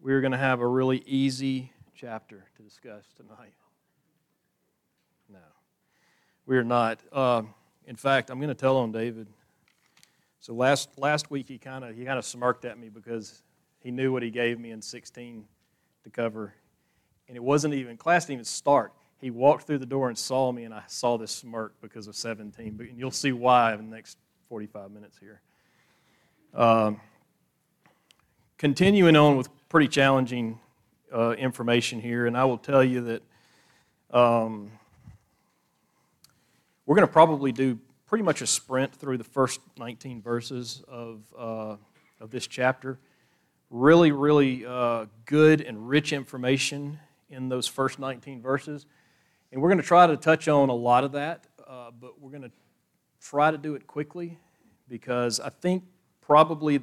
we're going to have a really easy chapter to discuss tonight. No, we're not. In fact, I'm going to tell on David. So last week he kind of smirked at me because he knew what he gave me in 16 to cover, and it wasn't even class didn't even start. He walked through the door and saw me, and I saw this smirk because of 17. But you'll see why in the next 45 minutes here. Continuing on with pretty challenging information here, and I will tell you that we're going to probably do pretty much a sprint through the first 19 verses of this chapter. Really, really good and rich information in those first 19 verses. And we're going to try to touch on a lot of that, but we're going to try to do it quickly because I think probably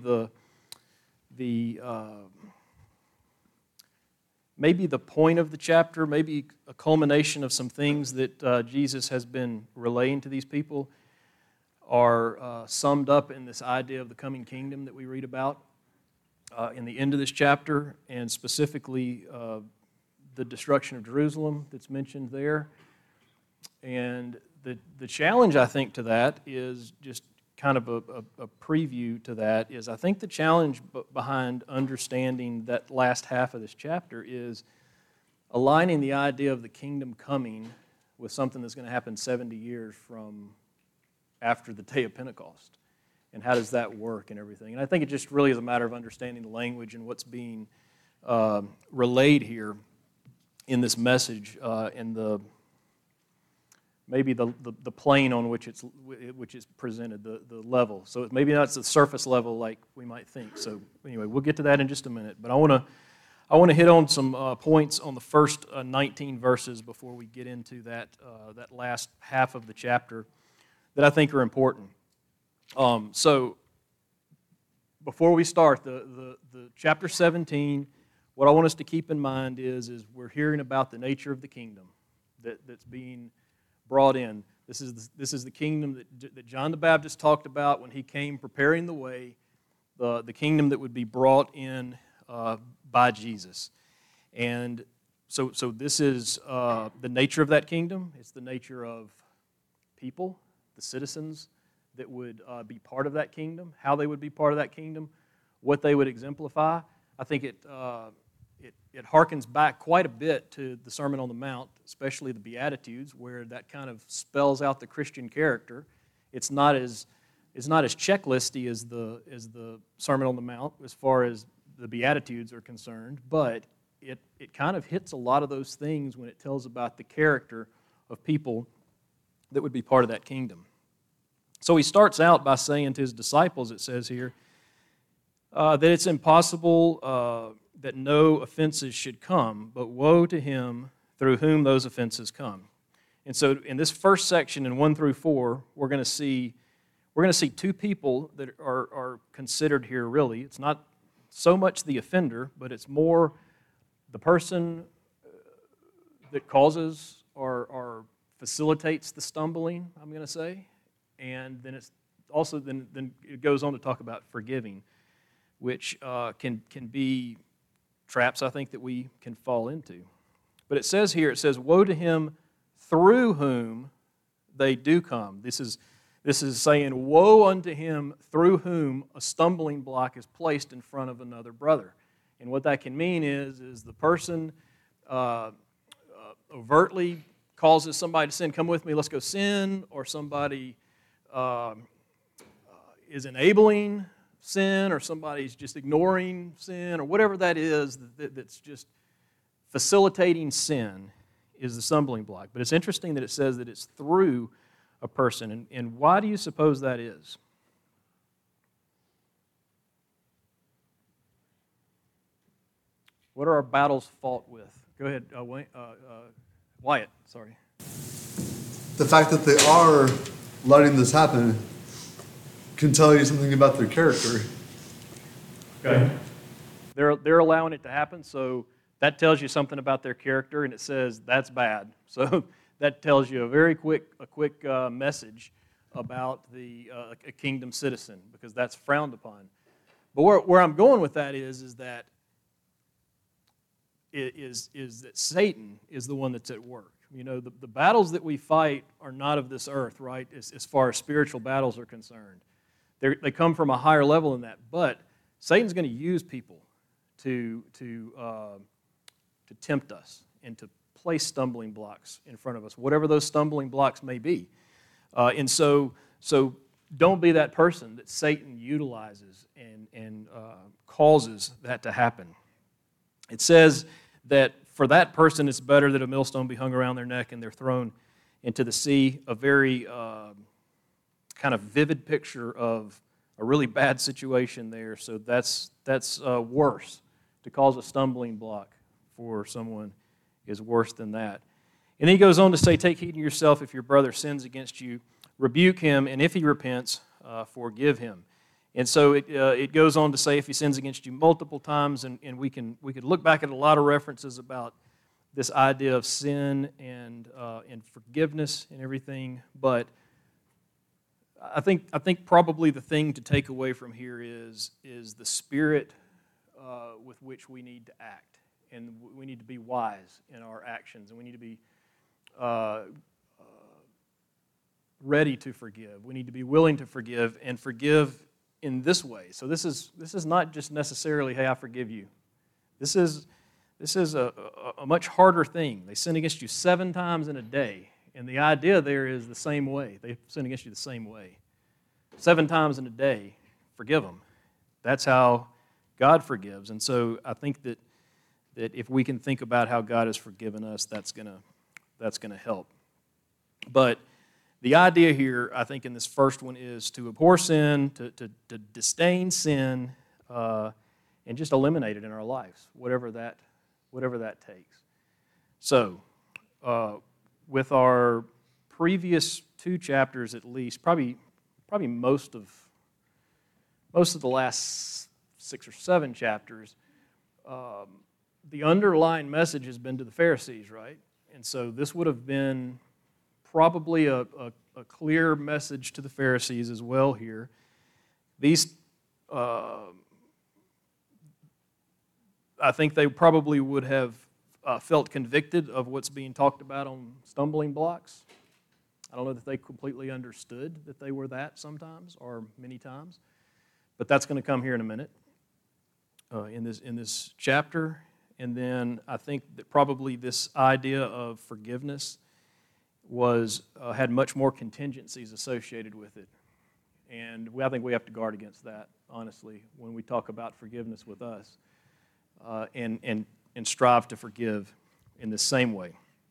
maybe the point of the chapter, maybe a culmination of some things that Jesus has been relaying to these people are summed up in this idea of the coming kingdom that we read about in the end of this chapter, and specifically the destruction of Jerusalem that's mentioned there. And the challenge, I think, to that is just kind of a preview to that is I think the challenge behind understanding that last half of this chapter is aligning the idea of the kingdom coming with something that's going to happen 70 years from after the day of Pentecost. And how does that work and everything. And I think it just really is a matter of understanding the language and what's being relayed here in this message and maybe the plane on which it's presented, the level. So maybe not the surface level like we might think. So anyway, we'll get to that in just a minute. But I want to hit on some points on the first 19 verses before we get into that last half of the chapter that I think are important. So before we start, the chapter 17, what I want us to keep in mind is we're hearing about the nature of the kingdom that's being brought in. This is the kingdom that John the Baptist talked about when he came preparing the way, the kingdom that would be brought in by Jesus. And so this is the nature of that kingdom. It's the nature of people, the citizens that would be part of that kingdom, how they would be part of that kingdom, what they would exemplify. I think it harkens back quite a bit to the Sermon on the Mount, especially the Beatitudes, where that kind of spells out the Christian character. It's not as checklisty as the Sermon on the Mount as far as the Beatitudes are concerned, but it kind of hits a lot of those things when it tells about the character of people that would be part of that kingdom. So he starts out by saying to his disciples, it says here, that it's impossible that no offenses should come, but woe to him through whom those offenses come. And so in this first section, in 1 through 4, we're going to see two people that are considered here really. It's not so much the offender, but it's more the person that causes or facilitates the stumbling, I'm going to say. And then it's also then it goes on to talk about forgiving, which can be traps, I think, that we can fall into. But it says here, woe to him through whom they do come. This is saying, woe unto him through whom a stumbling block is placed in front of another brother. And what that can mean is the person overtly causes somebody to sin. Come with me, let's go sin. Or somebody is enabling sin, or somebody's just ignoring sin, or whatever that is that's just facilitating sin is the stumbling block. But it's interesting that it says that it's through a person. And why do you suppose that is? What are our battles fought with? Go ahead, Wyatt, sorry. The fact that they are letting this happen can tell you something about their character. Okay. They're allowing it to happen, so that tells you something about their character, and it says that's bad. So that tells you a quick message about a kingdom citizen, because that's frowned upon. But where I'm going with that is that is that Satan is the one that's at work. You know, the battles that we fight are not of this earth, right, as far as spiritual battles are concerned. They come from a higher level than that. But Satan's going to use people to tempt us and to place stumbling blocks in front of us, whatever those stumbling blocks may be. And so don't be that person that Satan utilizes and causes that to happen. It says that for that person, it's better that a millstone be hung around their neck and they're thrown into the sea. A very kind of vivid picture of a really bad situation there. So that's worse. To cause a stumbling block for someone is worse than that. And he goes on to say, take heed to yourself if your brother sins against you. Rebuke him, and if he repents, forgive him. And so it goes on to say if he sins against you multiple times, and we could look back at a lot of references about this idea of sin and forgiveness and everything. But I think probably the thing to take away from here is the spirit with which we need to act, and we need to be wise in our actions, and we need to be ready to forgive. We need to be willing to forgive and forgive in this way. So this is not just necessarily, hey, I forgive you. This is a much harder thing. They sin against you 7 times in a day, and the idea there is the same way. They sin against you the same way. 7 times in a day, forgive them. That's how God forgives. And so I think that if we can think about how God has forgiven us, that's gonna help. But the idea here, I think, in this first one is to abhor sin, to disdain sin, and just eliminate it in our lives, whatever that takes. So, with our previous 2 chapters, at least, probably most of the last 6 or 7 chapters, the underlying message has been to the Pharisees, right? And so this would have been probably a clear message to the Pharisees as well here. These, I think they probably would have felt convicted of what's being talked about on stumbling blocks. I don't know that they completely understood that they were that sometimes or many times, but that's going to come here in a minute in this chapter. And then I think that probably this idea of forgiveness had much more contingencies associated with it. And I think we have to guard against that, honestly, when we talk about forgiveness with us, and strive to forgive in the same way.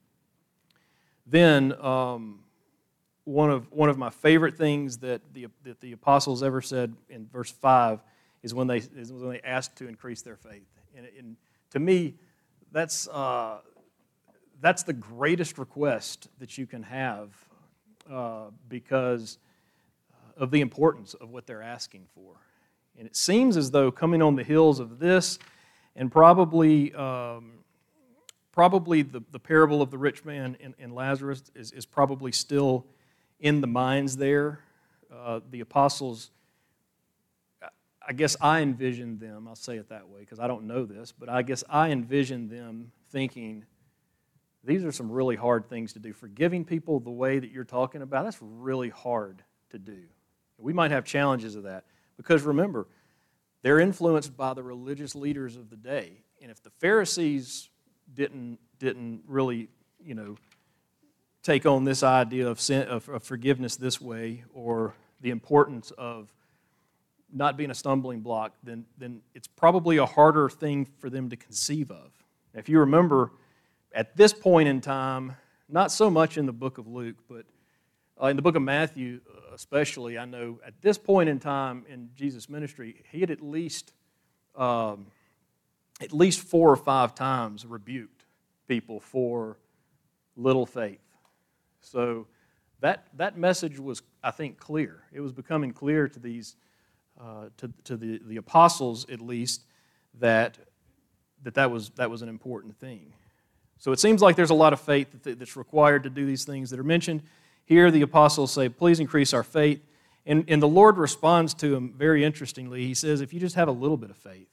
Then one of my favorite things that the apostles ever said in verse 5 is when they asked to increase their faith. And to me, that's the greatest request that you can have because of the importance of what they're asking for. And it seems as though coming on the heels of this, and probably the parable of the rich man and Lazarus is probably still in the minds there. The apostles, I guess I envisioned them, I'll say it that way because I don't know this, but I guess I envisioned them thinking, these are some really hard things to do. Forgiving people the way that you're talking about, that's really hard to do. We might have challenges of that because remember, they're influenced by the religious leaders of the day. And if the Pharisees didn't really, take on this idea of sin, of forgiveness this way, or the importance of not being a stumbling block, then it's probably a harder thing for them to conceive of. If you remember, at this point in time, not so much in the book of Luke, but in the book of Matthew especially, I know at this point in time in Jesus' ministry, he had at least 4 or 5 times rebuked people for little faith. So that message was, I think, clear. It was becoming clear to these, to the apostles at least, that was an important thing. So it seems like there's a lot of faith that's required to do these things that are mentioned. Here the apostles say, please increase our faith. And the Lord responds to them very interestingly. He says, if you just have a little bit of faith,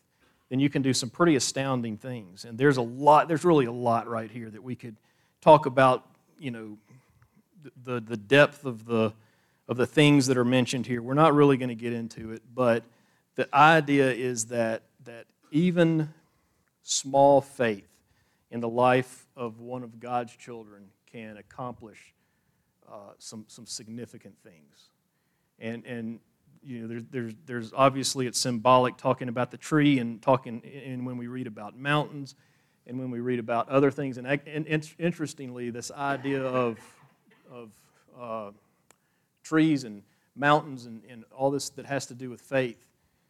then you can do some pretty astounding things. And there's really a lot right here that we could talk about, the depth of the things that are mentioned here. We're not really going to get into it, but the idea is that even small faith in the life of one of God's children can accomplish some significant things. And there's obviously, it's symbolic, talking about the tree and when we read about mountains and when we read about other things. And interestingly, this idea of trees and mountains and all this that has to do with faith,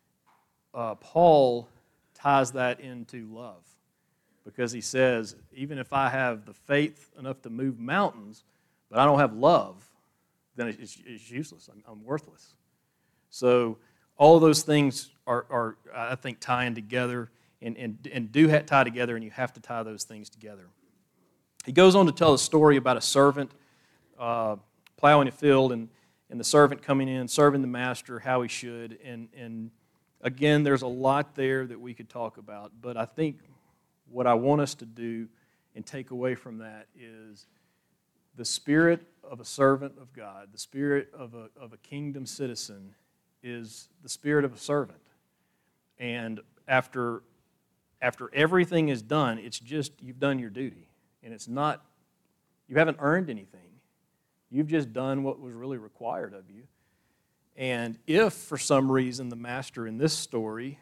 Paul ties that into love, because he says, even if I have the faith enough to move mountains, but I don't have love, then it's useless. I'm worthless. So all of those things are I think, tying together and do tie together, and you have to tie those things together. He goes on to tell a story about a servant plowing a field and the servant coming in, serving the master how he should. And again, there's a lot there that we could talk about, but I think what I want us to do and take away from that is the spirit of a servant of God, the spirit of a kingdom citizen is the spirit of a servant. And after everything is done, it's just you've done your duty. And it's not, you haven't earned anything. You've just done what was really required of you. And if for some reason the master in this story,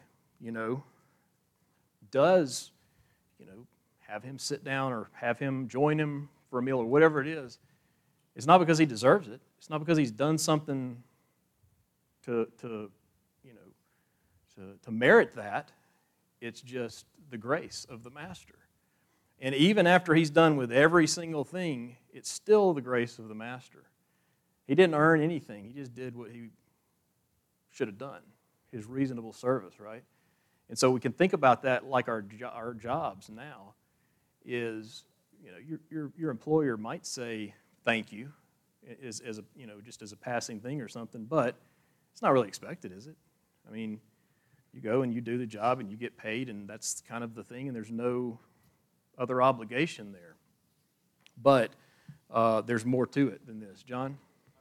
does, have him sit down or have him join him for a meal or whatever it is, it's not because he deserves it. It's not because he's done something to merit that. It's just the grace of the master. And even after he's done with every single thing, it's still the grace of the master. He didn't earn anything. He just did what he should have done, his reasonable service, right? And so we can think about that like our jobs now is, your employer might say thank you as a just as a passing thing or something, but it's not really expected, is it? I mean, you go and you do the job and you get paid, and that's kind of the thing, and there's no other obligation there. But there's more to it than this. John?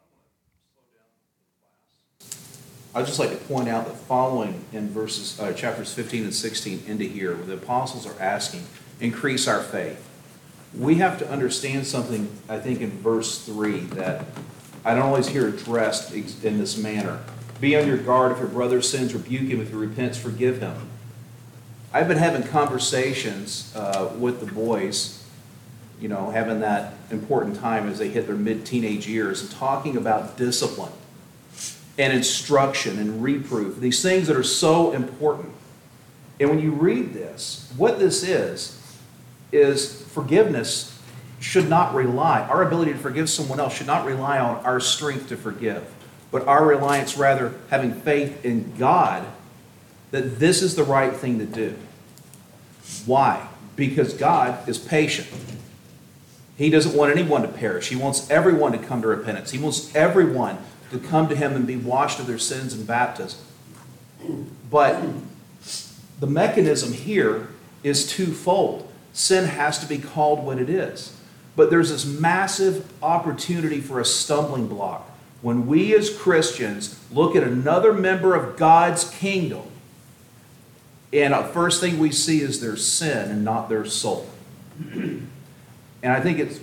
I'd just like to point out that following in chapters 15 and 16 into here, where the apostles are asking, increase our faith. We have to understand something, I think, in verse 3 that I don't always hear addressed in this manner. Be on your guard. If your brother sins, rebuke him. If he repents, forgive him. I've been having conversations with the boys, having that important time as they hit their mid-teenage years, and talking about discipline and instruction and reproof, these things that are so important. And when you read this, what this is forgiveness should not rely, our ability to forgive someone else should not rely on our strength to forgive, but our reliance rather having faith in God that this is the right thing to do. Why? Because God is patient. He doesn't want anyone to perish. He wants everyone to come to repentance. He wants everyone to come to Him and be washed of their sins in baptism. But the mechanism here is twofold. Sin has to be called what it is. But there's this massive opportunity for a stumbling block. When we as Christians look at another member of God's kingdom, and the first thing we see is their sin and not their soul. And I think it's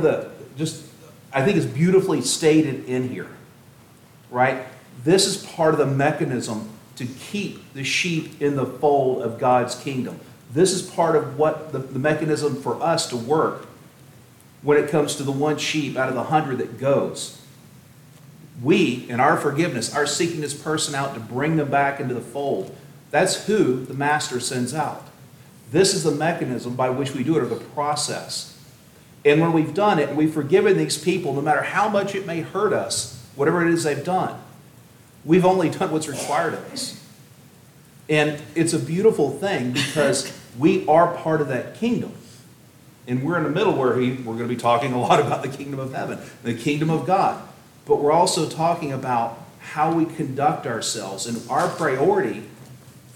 I think it's beautifully stated in here, right? This is part of the mechanism to keep the sheep in the fold of God's kingdom. This is part of what the mechanism for us to work when it comes to the one sheep out of the 100 that goes. We, in our forgiveness, are seeking this person out to bring them back into the fold. That's who the master sends out. This is the mechanism by which we do it, or the process. And when we've done it and we've forgiven these people, no matter how much it may hurt us, whatever it is they've done, we've only done what's required of us. And it's a beautiful thing because we are part of that kingdom. And we're in the middle where we're going to be talking a lot about the kingdom of heaven, the kingdom of God. But we're also talking about how we conduct ourselves. And our priority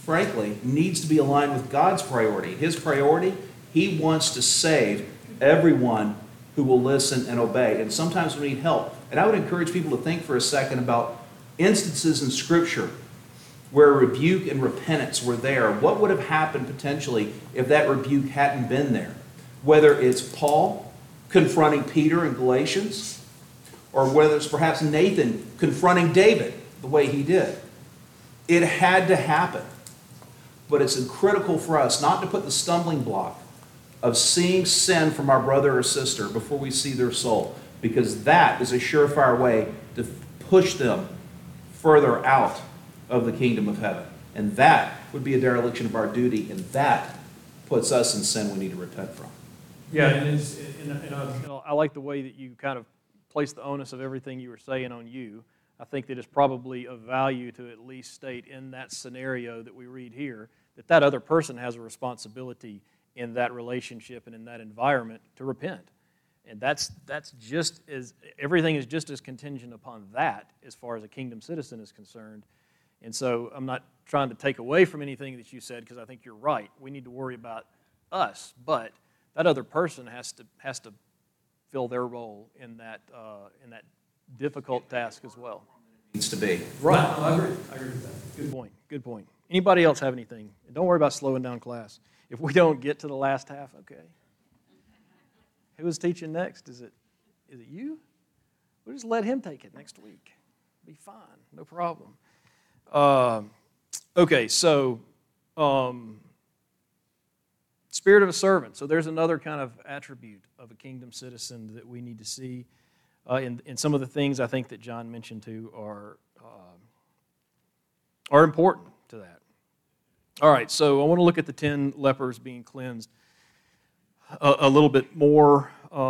frankly, needs to be aligned with God's priority. His priority, He wants to save everyone who will listen and obey. And sometimes we need help. And I would encourage people to think for a second about instances in Scripture where rebuke and repentance were there. What would have happened potentially if that rebuke hadn't been there? Whether it's Paul confronting Peter in Galatians, or whether it's perhaps Nathan confronting David the way he did. It had to happen. But it's critical for us not to put the stumbling block of seeing sin from our brother or sister before we see their soul, because that is a surefire way to push them further out of the kingdom of heaven. And that would be a dereliction of our duty, and that puts us in sin we need to repent from. Yeah, and I like the way that you kind of place the onus of everything you were saying on you. I think that it's probably of value to at least state in that scenario that we read here that that other person has a responsibility in that relationship and in that environment to repent. And that's just as, everything is just as contingent upon that as far as a kingdom citizen is concerned. And so I'm not trying to take away from anything that you said, because I think you're right. We need to worry about us, but that other person has to fill their role in that difficult task as well. Needs to be. Right. No, I agree with that. Good point. Good point. Anybody else have anything? And don't worry about slowing down class. If we don't get to the last half, okay. Who is teaching next? Is it you? We'll just let him take it next week. Be fine. No problem. Okay, so spirit of a servant. So there's another kind of attribute of a kingdom citizen that we need to see. And some of the things I think that John mentioned too are important to that. All right, so I want to look at the 10 lepers being cleansed a little bit more,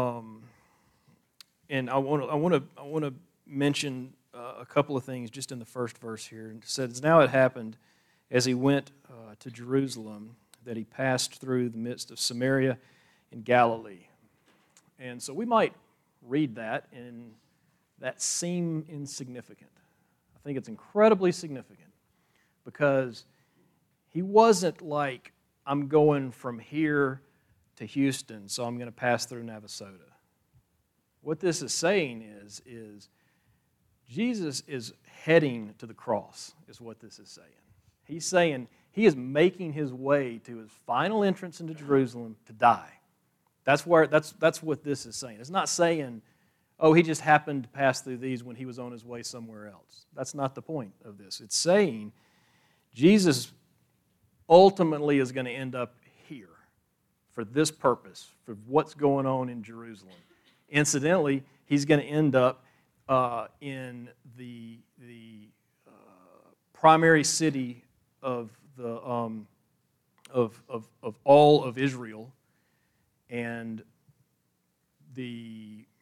and I want to mention a couple of things just in the first verse here. It says, "Now it happened as he went to Jerusalem that he passed through the midst of Samaria and Galilee." And so we might read that and that seem insignificant. I think it's incredibly significant because he wasn't like, I'm going from here to Houston, so I'm going to pass through Navasota. What this is saying is Jesus is heading to the cross, is what this is saying. He's saying he is making his way to his final entrance into Jerusalem to die. That's what this is saying. It's not saying, oh, he just happened to pass through these when he was on his way somewhere else. That's not the point of this. It's saying Jesus ultimately is going to end up here for this purpose, for what's going on in Jerusalem. Incidentally, he's going to end up in the primary city of the of all of Israel, and the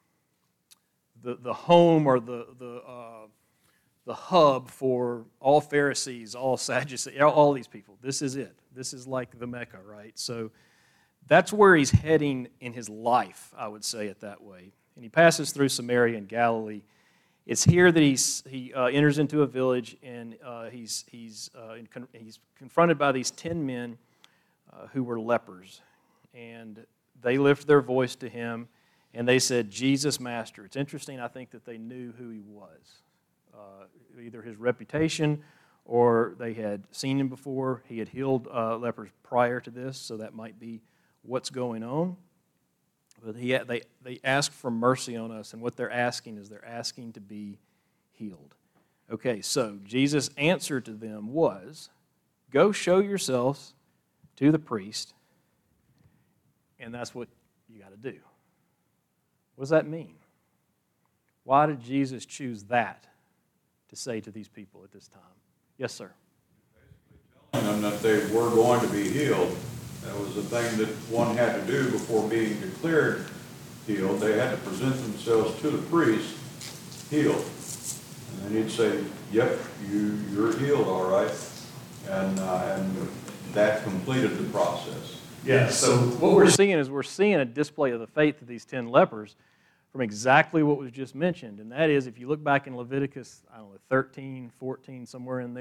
home or the hub for all Pharisees, all Sadducees, all these people. This is it. This is like the Mecca, right? So that's where he's heading in his life, I would say it that way. And he passes through Samaria and Galilee. It's here that he enters into a village, and he's confronted by these 10 men who were lepers. And they lift their voice to him, and they said, "Jesus, Master." It's interesting, I think, that they knew who he was. Either his reputation or they had seen him before. He had healed lepers prior to this, so that might be what's going on. But they ask for mercy on us, and what they're asking is they're asking to be healed. Okay, so Jesus' answer to them was, "Go show yourselves to the priest," and that's what you got to do. What does that mean? Why did Jesus choose that to say to these people at this time? Yes, sir. Telling them that they were going to be healed. That was the thing that one had to do before being declared healed. They had to present themselves to the priest healed. And then he'd say, "Yep, you're healed, all right." And that completed the process. Yeah, so what we're seeing is a display of the faith of these 10 lepers from exactly what was just mentioned. And that is, if you look back in Leviticus, 13, 14, somewhere in there,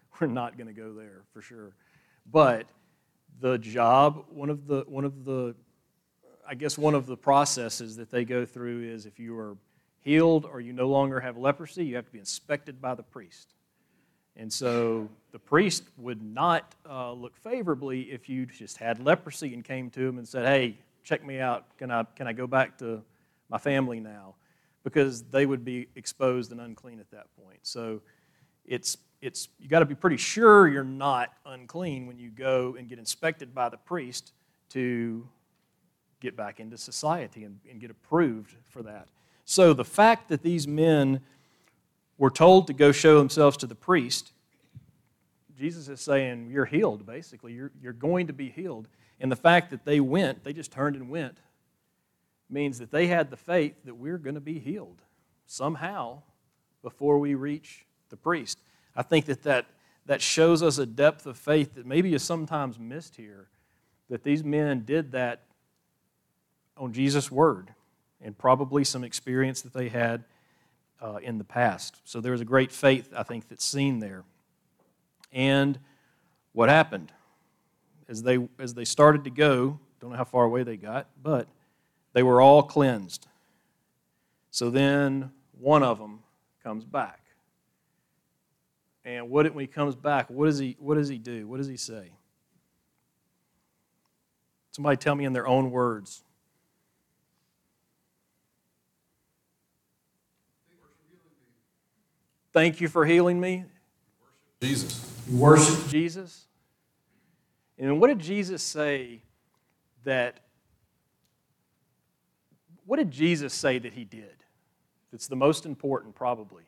we're not going to go there for sure. But the job, one of the processes that they go through is if you are healed or you no longer have leprosy, you have to be inspected by the priest. And so the priest would not look favorably if you just had leprosy and came to him and said, hey, check me out, can I go back to my family now? Because they would be exposed and unclean at that point. So you got to be pretty sure you're not unclean when you go and get inspected by the priest to get back into society and get approved for that. So the fact that these men were told to go show themselves to the priest, Jesus is saying, you're healed, basically. You're going to be healed. And the fact that they went, they just turned and went, means that they had the faith that we're going to be healed somehow before we reach the priest. I think that shows us a depth of faith that maybe is sometimes missed here, that these men did that on Jesus' word and probably some experience that they had in the past. So there's a great faith, I think, that's seen there. And what happened? As they started to go, don't know how far away they got, but they were all cleansed. So then one of them comes back. And when he comes back, what does he do? What does he say? Somebody tell me in their own words. Thank you for healing me. Jesus. You worship Jesus. And what did Jesus say that he did? That's the most important, probably.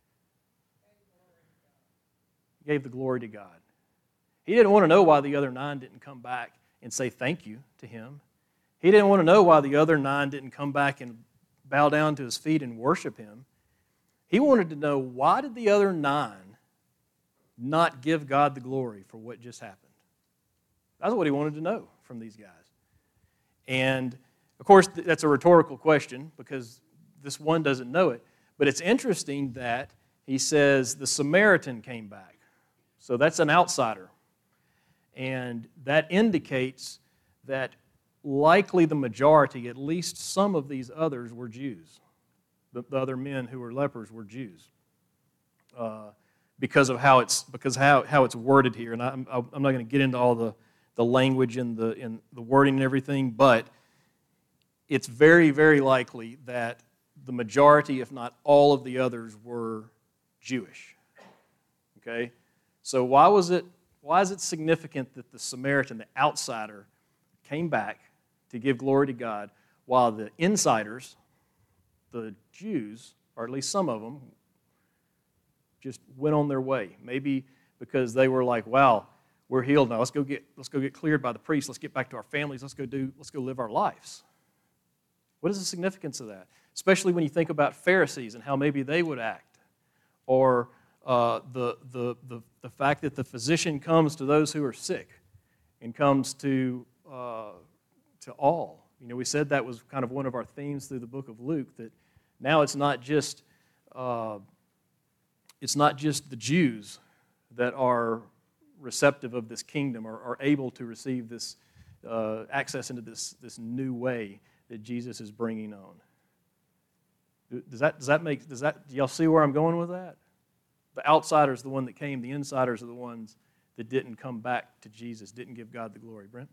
He gave the glory to God. He didn't want to know why the other 9 didn't come back and say thank you to him. He didn't want to know why the other 9 didn't come back and bow down to his feet and worship him. He wanted to know, why did the other 9 not give God the glory for what just happened? That's what he wanted to know from these guys. And, of course, that's a rhetorical question because this one doesn't know it. But it's interesting that he says the Samaritan came back. So that's an outsider. And that indicates that likely the majority, at least some of these others, were Jews. The other men who were lepers were Jews. Because of how it's worded here. And I'm not going to get into all the language and the wording and everything, but it's very, very likely that the majority, if not all of the others, were Jewish. Okay? So why is it significant that the Samaritan, the outsider, came back to give glory to God, while the insiders, the Jews, or at least some of them, just went on their way? Maybe because they were like, wow, we're healed now. Let's go get cleared by the priest. Let's get back to our families. Let's go live our lives. What is the significance of that? Especially when you think about Pharisees and how maybe they would act, or the fact that the physician comes to those who are sick and comes to all. You know, we said that was kind of one of our themes through the book of Luke, that now it's not just the Jews that are receptive of this kingdom, or are able to receive this access into this new way that Jesus is bringing on. Do y'all see where I'm going with that? The outsider is the one that came. The insiders are the ones that didn't come back to Jesus, didn't give God the glory. Brent?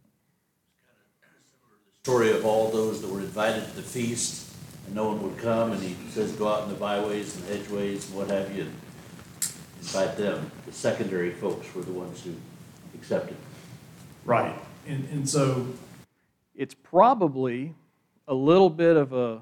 Story of all those that were invited to the feast, and no one would come, and he says, go out in the byways and hedgeways and what have you, and invite them. The secondary folks were the ones who accepted. Right. And so it's probably a little bit of a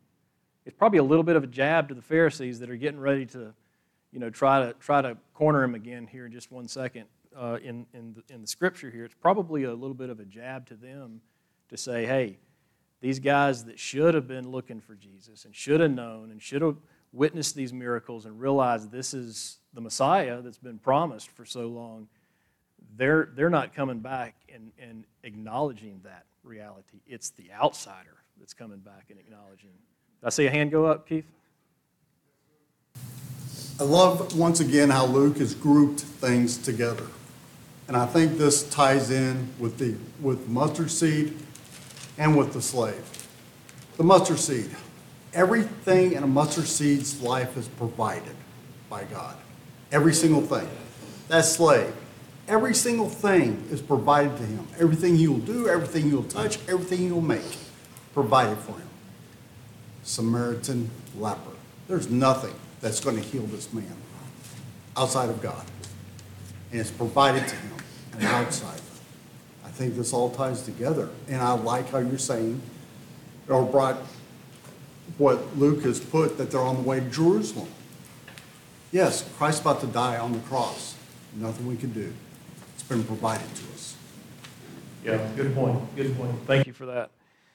jab to the Pharisees that are getting ready to, try to corner him again here in just one second in the scripture here. It's probably a little bit of a jab to them to say, hey, these guys that should have been looking for Jesus and should have known and should have witnessed these miracles and realized this is the Messiah that's been promised for so long, they're not coming back and acknowledging that reality. It's the outsider that's coming back and acknowledging. Did I see a hand go up, Keith? I love, once again, how Luke has grouped things together. And I think this ties in with mustard seed and with the slave. The mustard seed. Everything in a mustard seed's life is provided by God. Every single thing. That slave. Every single thing is provided to him. Everything he will do, everything he will touch, everything he will make, provided for him. Samaritan leper. There's nothing that's going to heal this man outside of God. And it's provided to him on the outside. I think this all ties together. And I like how you're saying, or brought what Luke has put, that they're on the way to Jerusalem. Yes, Christ's about to die on the cross. Nothing we can do. It's been provided to us. Yeah, good point. Good point. Thank you for that.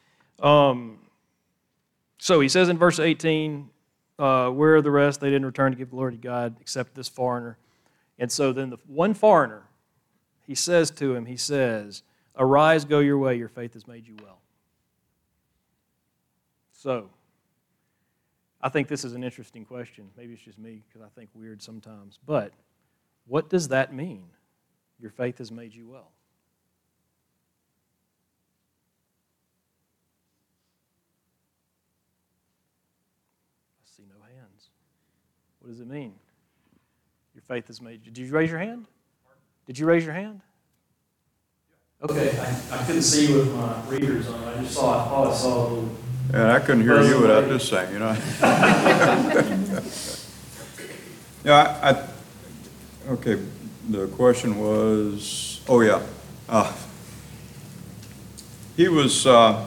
So he says in verse 18, where are the rest? They didn't return to give glory to God except this foreigner. And so then the one foreigner, he says to him, he says, arise, go your way, your faith has made you well. So, I think this is an interesting question. Maybe it's just me because I think weird sometimes. But what does that mean? Your faith has made you well. I see no hands. What does it mean? Your faith has made you. Did you raise your hand? Did you raise your hand? Okay, I couldn't see with my readers on. I thought I saw a little. And I couldn't hear you without this thing, you know. Yeah, okay, the question was, oh yeah. He was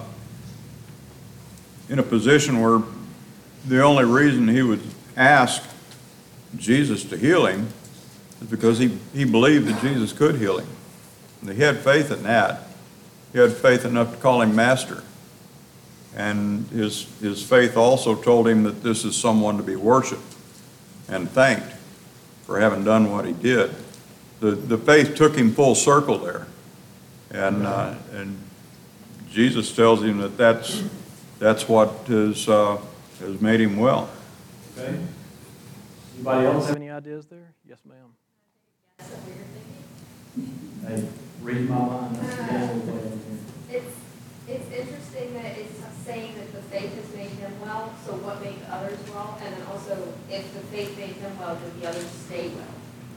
in a position where the only reason he would ask Jesus to heal him is because he believed that Jesus could heal him. And he had faith in that. He had faith enough to call him master. And his faith also told him that this is someone to be worshiped and thanked for having done what he did. The faith took him full circle there. And Jesus tells him that that's what has made him well. Okay. Anybody else have any ideas there? Yes, ma'am. That's what we're thinking. Hey, read my mind. It's interesting that it's saying that the faith has made him well, so what made the others well? And then also, if the faith made him well, did the others stay well?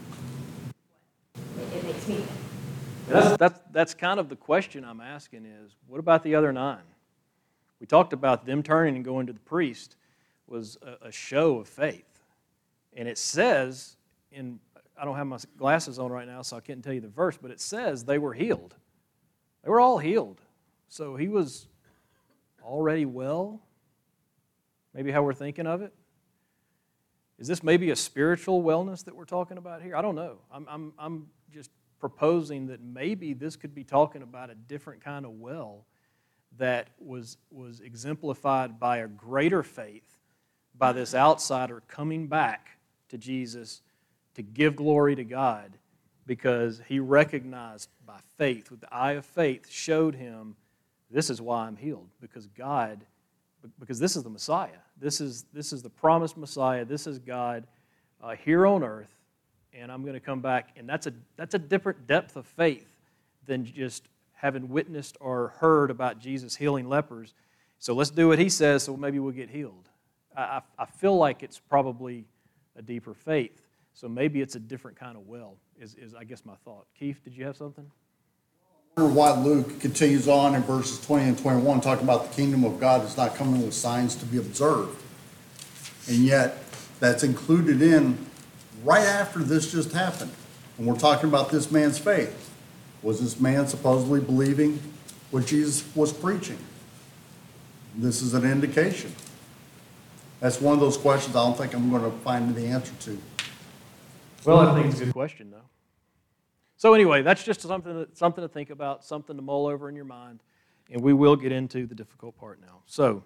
It makes me think. That's kind of the question I'm asking is, what about the other 9? We talked about them turning and going to the priest was a show of faith. And it says, I don't have my glasses on right now, so I can't tell you the verse, but it says they were healed. They were all healed. So he was already well, maybe how we're thinking of it. Is this maybe a spiritual wellness that we're talking about here? I don't know. I'm just proposing that maybe this could be talking about a different kind of well that was exemplified by a greater faith by this outsider coming back to Jesus to give glory to God because he recognized by faith, with the eye of faith, showed him this is why I'm healed, because this is the Messiah. This is the promised Messiah. This is God here on earth, and I'm going to come back. And that's a different depth of faith than just having witnessed or heard about Jesus healing lepers. So let's do what he says, so maybe we'll get healed. I feel like it's probably a deeper faith. So maybe it's a different kind of well, is I guess my thought. Keith, did you have something? I wonder why Luke continues on in verses 20 and 21 talking about the kingdom of God is not coming with signs to be observed. And yet, that's included in right after this just happened. And we're talking about this man's faith. Was this man supposedly believing what Jesus was preaching? This is an indication. That's one of those questions I don't think I'm going to find the answer to. Well, I think it's a good question, though. So anyway, that's just something to think about, something to mull over in your mind, and we will get into the difficult part now. So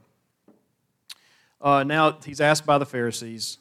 now he's asked by the Pharisees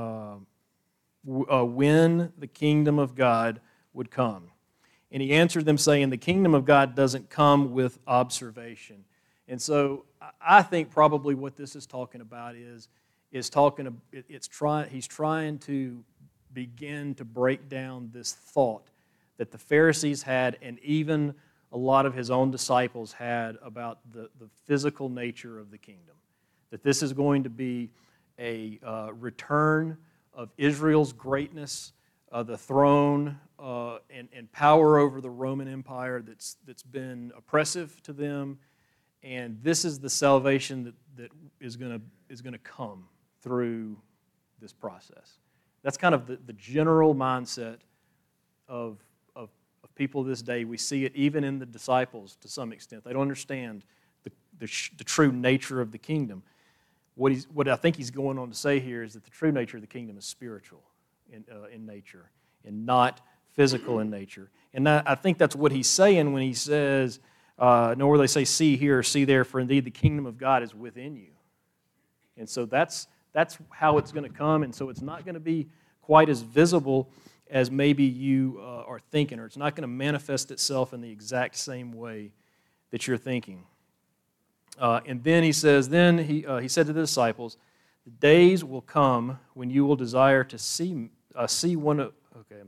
when the kingdom of God would come. And he answered them saying, the kingdom of God doesn't come with observation. And so I think probably what this is talking about is is he's trying to begin to break down this thought that the Pharisees had, and even a lot of his own disciples had, about the physical nature of the kingdom. That this is going to be a return of Israel's greatness, the throne and power over the Roman Empire that's been oppressive to them, and this is the salvation that is going to come through this process. That's kind of the general mindset of people this day. We see it even in the disciples to some extent. They don't understand the true nature of the kingdom. What I think he's going on to say here is that the true nature of the kingdom is spiritual in nature and not physical in nature. And I think that's what he's saying when he says, nor will they say, see here, or see there, for indeed the kingdom of God is within you. And so that's how it's going to come, and so it's not going to be quite as visible as maybe you are thinking, or it's not going to manifest itself in the exact same way that you're thinking. And then he says, he said to the disciples, the days will come when you will desire to see one of,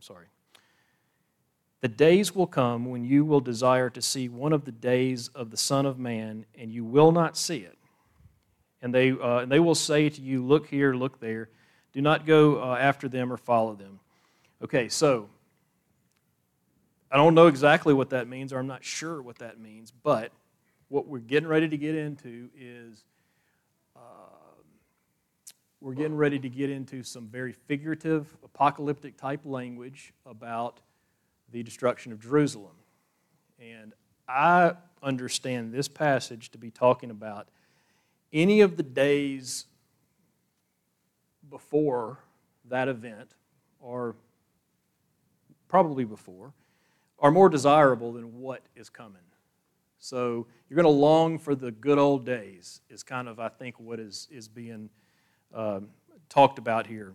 the days will come when you will desire to see one of the days of the Son of Man, and you will not see it. And they will say to you, look here, look there. Do not go after them or follow them. Okay, so I don't know exactly what that means, or I'm not sure what that means, but what we're getting ready to get into is we're getting ready to get into some very figurative, apocalyptic type language about the destruction of Jerusalem. And I understand this passage to be talking about any of the days before that event, or probably before, are more desirable than what is coming. So you're going to long for the good old days is kind of, I think, what is being talked about here.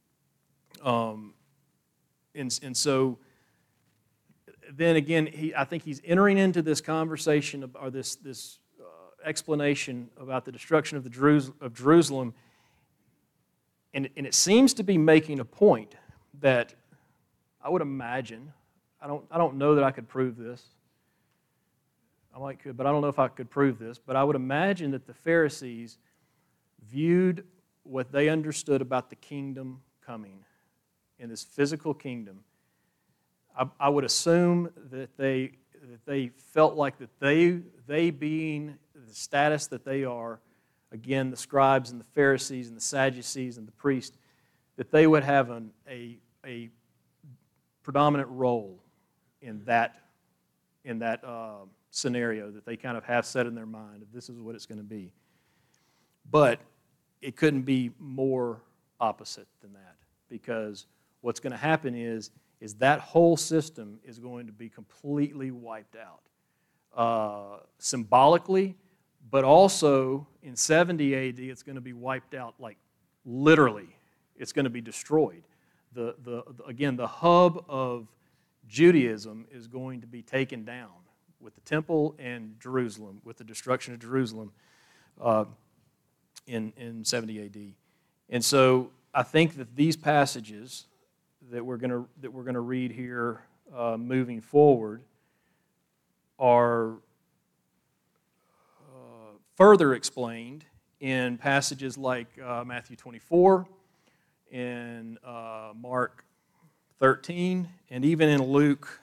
And so then again, I think he's entering into this conversation, or this explanation about the destruction of Jerusalem, and it seems to be making a point that I would imagine, I don't know that I could prove this. I might could, but I don't know if I could prove this. But I would imagine that the Pharisees viewed what they understood about the kingdom coming, in this physical kingdom. I would assume that they felt like that they being the status that they are, again, the scribes and the Pharisees and the Sadducees and the priests, that they would have a predominant role in that scenario that they kind of have set in their mind of this is what it's going to be. But it couldn't be more opposite than that, because what's going to happen is that whole system is going to be completely wiped out. Symbolically, but also in 70 AD, it's going to be wiped out, like literally. It's going to be destroyed. Again, the hub of Judaism is going to be taken down with the temple and Jerusalem, with the destruction of Jerusalem in 70 AD. And so I think that these passages that we're going to read here moving forward are further explained in passages like Matthew 24, in Mark 13, and even in Luke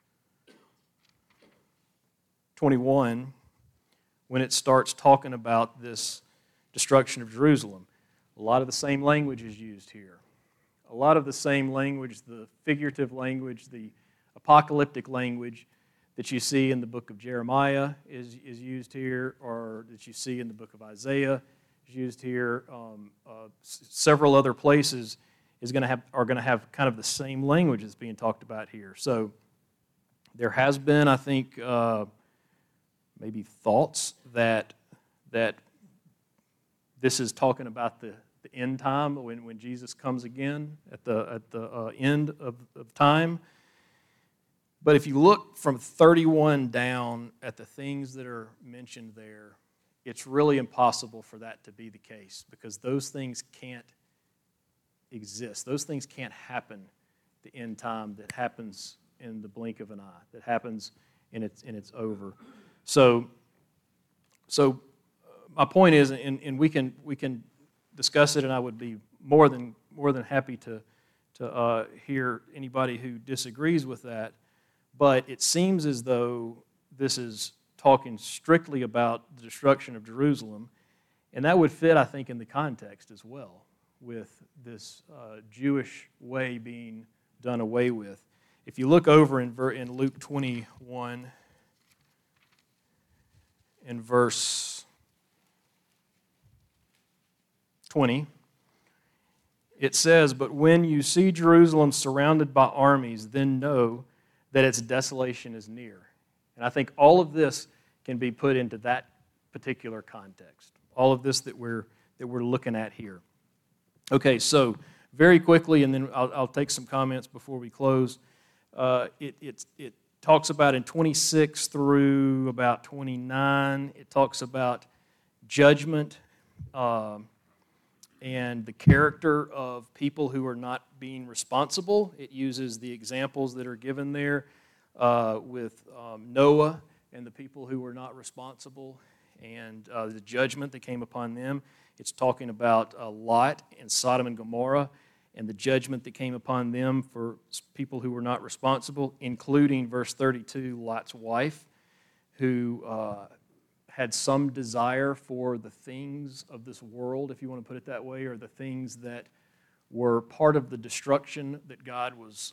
21, when it starts talking about this destruction of Jerusalem. A lot of the same language is used here. A lot of the same language, the figurative language, the apocalyptic language that you see in the book of Jeremiah is used here, or that you see in the book of Isaiah is used here. Several other places are going to have kind of the same language that's being talked about here. So there has been, I think, maybe thoughts that this is talking about the end time, when Jesus comes again at the end of time. But if you look from 31 down at the things that are mentioned there, it's really impossible for that to be the case because those things can't exist. Those things can't happen at the end time that happens in the blink of an eye, that happens and it's over. So my point is, and we can discuss it, and I would be more than happy to hear anybody who disagrees with that. But it seems as though this is talking strictly about the destruction of Jerusalem, and that would fit, I think, in the context as well, with this Jewish way being done away with. If you look over in Luke 21, in verse 20, it says, "But when you see Jerusalem surrounded by armies, then know that its desolation is near." And I think all of this can be put into that particular context. All of this that we're looking at here. Okay, so very quickly, and then I'll take some comments before we close. It talks about in 26 through about 29, it talks about judgment and the character of people who are not being responsible. It uses the examples that are given there with Noah and the people who were not responsible and the judgment that came upon them. It's talking about Lot and Sodom and Gomorrah and the judgment that came upon them for people who were not responsible, including verse 32, Lot's wife, who had some desire for the things of this world, if you want to put it that way, or the things that were part of the destruction that God was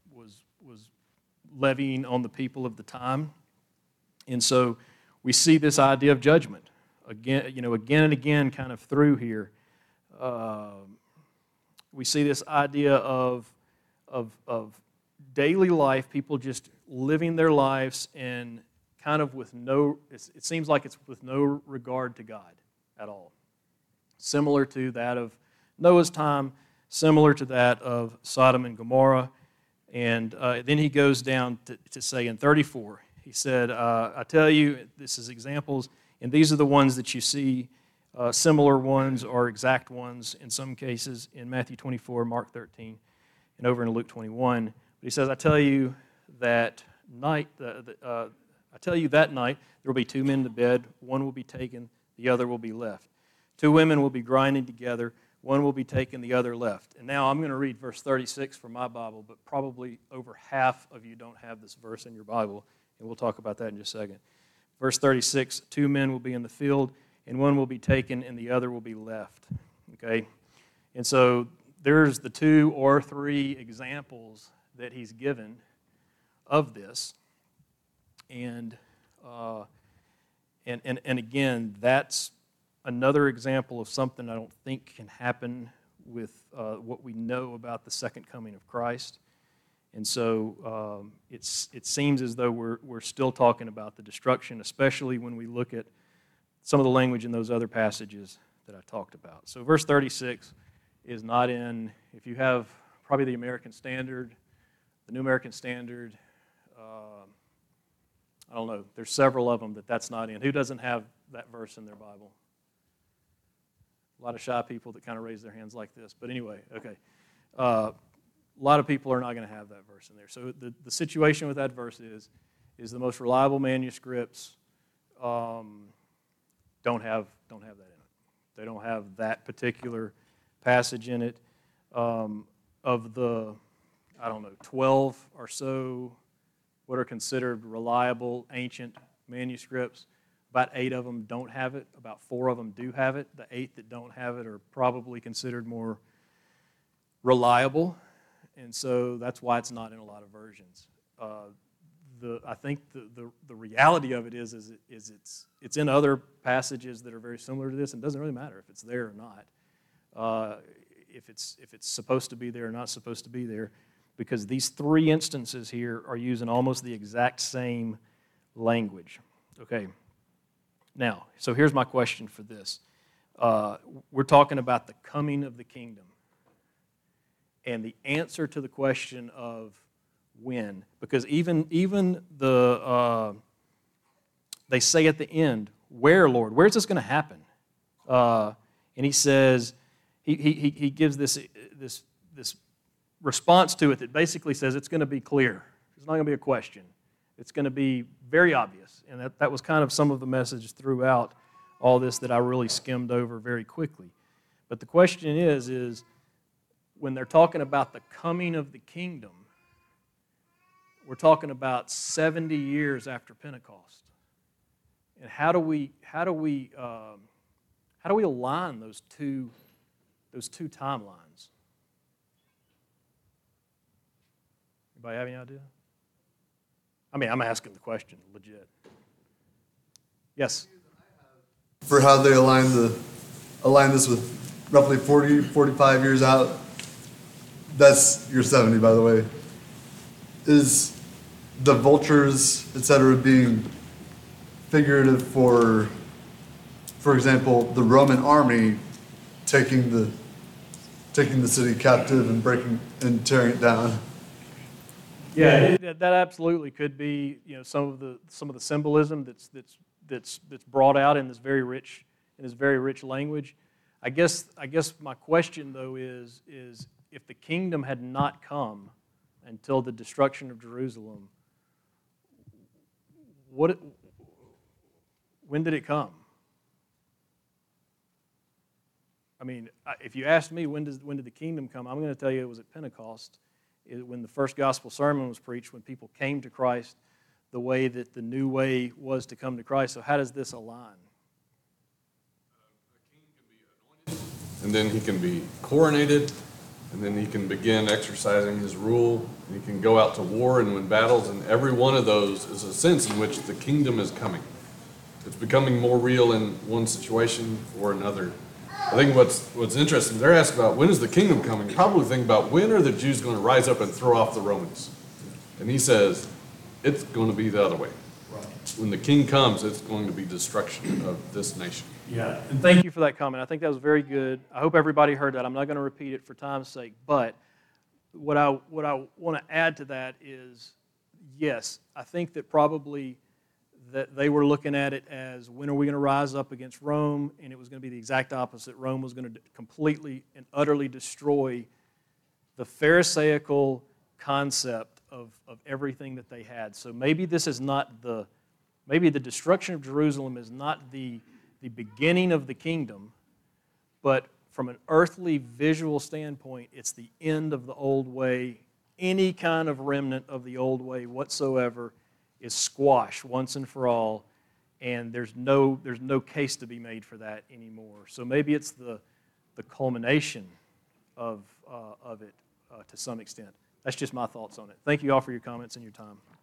levying on the people of the time. And so we see this idea of judgment again and again, kind of through here. We see this idea of daily life, people just living their lives and kind of with it seems like it's with no regard to God at all. Similar to that of Noah's time, similar to that of Sodom and Gomorrah. And then he goes down to say in 34, he said, I tell you, this is examples, and these are the ones that you see, similar ones or exact ones in some cases in Matthew 24, Mark 13, and over in Luke 21. But he says, I tell you that night there will be two men in the bed, one will be taken, the other will be left. Two women will be grinding together, one will be taken, the other left. And now I'm going to read verse 36 from my Bible, but probably over half of you don't have this verse in your Bible, and we'll talk about that in just a second. Verse 36, two men will be in the field, and one will be taken, and the other will be left. Okay? And so there's the two or three examples that he's given of this. And again, that's another example of something I don't think can happen with what we know about the second coming of Christ. And so it seems as though we're still talking about the destruction, especially when we look at some of the language in those other passages that I talked about. So verse 36 is not in, if you have probably the American Standard, the New American Standard, I don't know, there's several of them that's not in. Who doesn't have that verse in their Bible? A lot of shy people that kind of raise their hands like this. But anyway, okay. A lot of people are not going to have that verse in there. So the situation with that verse is the most reliable manuscripts don't have that in it. They don't have that particular passage in it. Of the, 12 or so what are considered reliable ancient manuscripts, about 8 of them don't have it. About 4 of them do have it. The 8 that don't have it are probably considered more reliable, and so that's why it's not in a lot of versions. I think the reality of it is it's in other passages that are very similar to this, and it doesn't really matter if it's there or not. If it's supposed to be there or not supposed to be there, because these 3 instances here are using almost the exact same language. Okay. Now, so here's my question for this. We're talking about the coming of the kingdom. And the answer to the question of when, because even they say at the end, Where, Lord? Where's this going to happen? And he says, he gives this response to it that basically says it's going to be clear. It's not going to be a question. It's going to be very obvious. And that was kind of some of the message throughout all this that I really skimmed over very quickly. But the question is when they're talking about the coming of the kingdom, we're talking about 70 years after Pentecost. And how do we align those two timelines? Anybody have any idea? I mean, I'm asking the question, legit. Yes? For how they align this with roughly 40, 45 years out, that's your 70, by the way, is the vultures, etc., being figurative for example, the Roman army taking the city captive and breaking and tearing it down. Yeah, that absolutely could be, some of the symbolism that's brought out in this very rich language. I guess my question though is if the kingdom had not come until the destruction of Jerusalem, when did it come? I mean, if you ask me when did the kingdom come, I'm going to tell you it was at Pentecost, when the first gospel sermon was preached, when people came to Christ, the way that the new way was to come to Christ. So how does this align? And then he can be coronated, and then he can begin exercising his rule, and he can go out to war and win battles, and every one of those is a sense in which the kingdom is coming. It's becoming more real in one situation or another. I think what's interesting, they're asked about when is the kingdom coming, probably think about when are the Jews going to rise up and throw off the Romans. And he says, it's going to be the other way. Right. When the king comes, it's going to be destruction of this nation. Yeah, and thank you for that comment. I think that was very good. I hope everybody heard that. I'm not going to repeat it for time's sake, but what I want to add to that is, yes, I think that probably that they were looking at it as when are we going to rise up against Rome, and it was going to be the exact opposite. Rome was going to completely and utterly destroy the Pharisaical concept of everything that they had. So maybe this is not maybe the destruction of Jerusalem is not the beginning of the kingdom, but from an earthly visual standpoint, it's the end of the old way. Any kind of remnant of the old way whatsoever is squashed once and for all, and there's no case to be made for that anymore. So maybe it's the culmination of it to some extent. That's just my thoughts on it. Thank you all for your comments and your time.